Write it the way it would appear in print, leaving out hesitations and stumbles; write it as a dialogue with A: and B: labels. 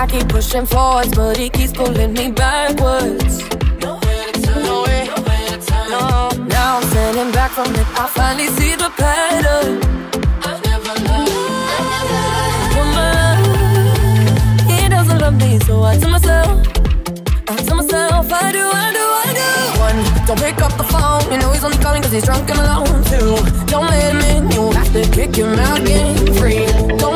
A: I keep pushing forwards, but he keeps pulling me backwards. Nowhere to turn, nowhere to turn. No. Now I'm standing back from it, I finally see the pattern. I've never loved woman. He doesn't love me, so I tell myself, I do. One, don't pick up the phone, you know he's only calling cause he's drunk and alone. Two, don't let him in, you have to kick him out again. Three, don't